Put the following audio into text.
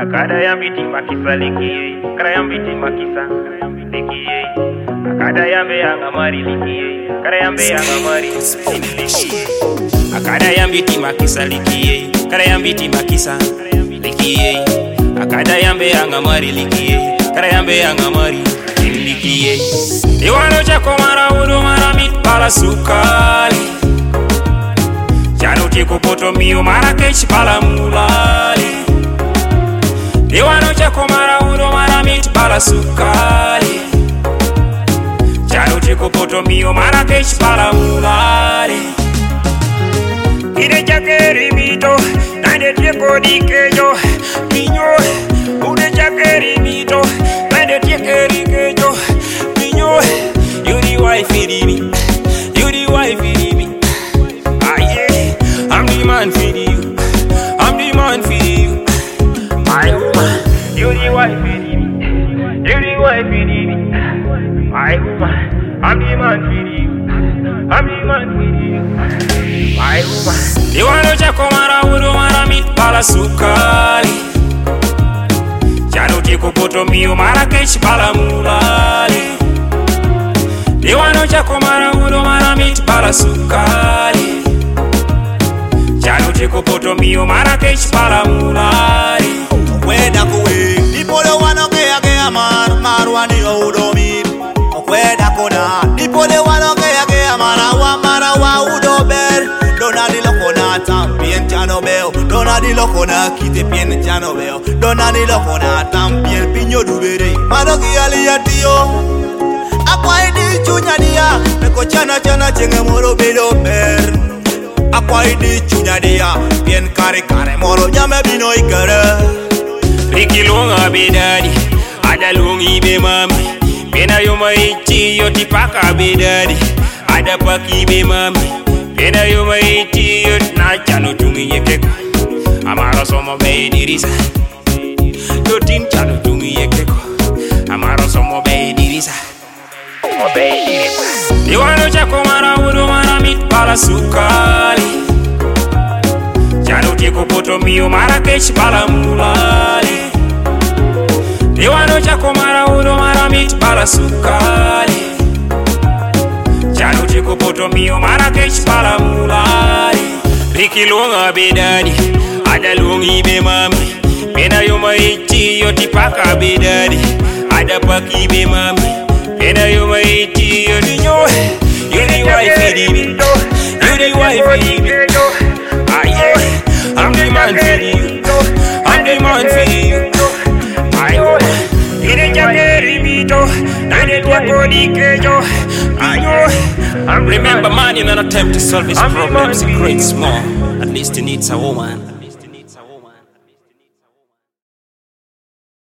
Akada yambiti makisa likiye, kara yambiti makisa likiye. Akada yambe yangamari likiye, kara yambe yangamari likiye. Akada yambiti makisa likiye, kara yambiti makisa likiye. Akada yambe yangamari likiye, kara yambe yangamari likiye. Iwano chako mara udo mara mit pala sukali. Jano tiko poto miyo mara kechi pala mulali. Iwano chako mara udo mara mit pala sukali. Jano tiko poto miyo mara kechi pala mulali. Ide chakeri mito, nande tiko dikejo minyo. Ude chakeri mito, nande chakeri kejo minyo. You the wife for me, you the wife for me. Ah yeah, I'm the man for you, I'm the man for you. My woman, you the wife for me, you the wife for me. My woman, I'm the man for you, I'm the man for you. My woman, you wanna check on mara udo mara mit pala sukali. Jano tiko poto miyo mara kechi pala mulali. Iwano chako mara udo mara mit pala sukali. Jano tiko poto miyo mara kechi pala mulali. Okweda kuwe Nipole wano kea marwani udo mit. Okweda kona Nipole wano kea mara udo ber. Dona di lokona tambien chano beo. Dona di lokona kite pien chano beo. Dona di lokona tambien piño dubere. Mano kiali atio Akwai di chunya dia, meko chana chenge moro bedo ber. Akwai di chunya dia, bien kare moro nyame bino ikere. Riki longa bedadi, ada longi be mami. Pena yoma ichi yoti paka bedadi, ada paki be mami. Pena yoma ichi yot na chano tungi yekeko. Amaro somo be dirisa, yotin chano tungi yekeko. Amaro somo be dirisa. Iwano chako mara udo mara mit pala sukali. Jano tiko poto miyo mara kechi pala mulali. Iwano chako mara udo mara mit pala sukali. Jano tiko poto miyo mara kechi pala mulali. Riki longa bedadi, ada longi be mami. Pena yoma ichi yoti paka bedadi, ada paki be mami. Pena yoma ichi yoti nyo. You the wife for me, you the wife for me. Ah yeah, I'm the man for you, I'm the man for you. My woman, you the chakeri mito, nande tiko dikejo minyo. Remember, man, in an attempt to solve his problems, he creates more. At least he needs a woman.